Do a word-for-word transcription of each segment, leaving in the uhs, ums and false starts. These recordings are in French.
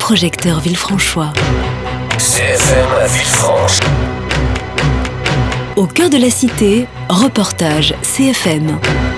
Projecteur Villefranchois. C F M Villefranche. Au cœur de la cité, reportage C F M.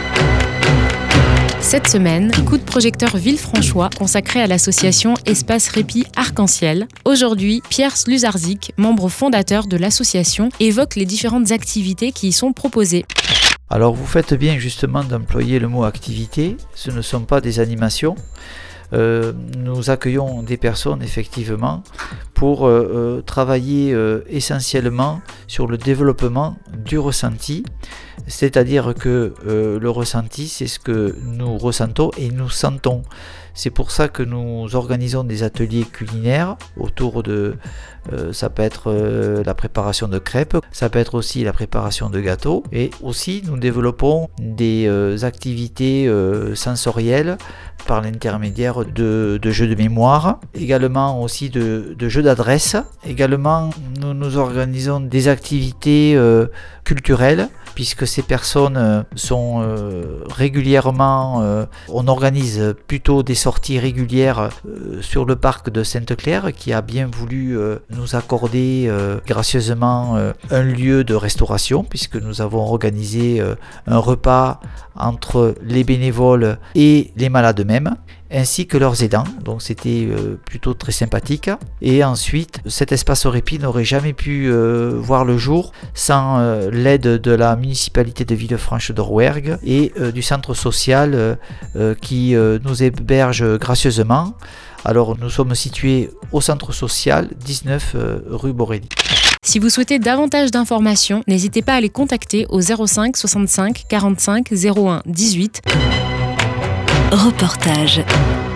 Cette semaine, coup de projecteur Villefranchois consacré à l'association Espace Répit Arc-en-Ciel. Aujourd'hui, Pierre Sluzarczyk, membre fondateur de l'association, évoque les différentes activités qui y sont proposées. Alors vous faites bien justement d'employer le mot activité, ce ne sont pas des animations. Euh, nous accueillons des personnes effectivement pour euh, euh, travailler euh, essentiellement sur le développement du ressenti, c'est-à-dire que euh, le ressenti, c'est ce que nous ressentons et nous sentons. C'est pour ça que nous organisons des ateliers culinaires autour de, euh, ça peut être euh, la préparation de crêpes, ça peut être aussi la préparation de gâteaux, et aussi nous développons des euh, activités euh, sensorielles par l'intermédiaire de, de jeux de mémoire, également aussi de, de jeux d'adresse. Également, nous, nous organisons des activités euh, culturelles, puisque ces personnes euh, sont euh, régulièrement, euh, on organise plutôt des sorties régulières euh, sur le parc de Sainte-Claire, qui a bien voulu euh, nous accorder euh, gracieusement euh, un lieu de restauration, puisque nous avons organisé euh, un repas entre les bénévoles et les malades eux-mêmes, ainsi que leurs aidants, donc c'était euh, plutôt très sympathique. Et ensuite, cet espace répit n'aurait jamais pu euh, voir le jour sans euh, l'aide de la municipalité de Villefranche de Rouergue et euh, du centre social euh, euh, qui euh, nous héberge gracieusement. Alors nous sommes situés au centre social dix-neuf euh, rue Borély. Si vous souhaitez davantage d'informations, n'hésitez pas à les contacter au zéro cinq soixante-cinq quarante-cinq zéro un dix-huit. Reportage.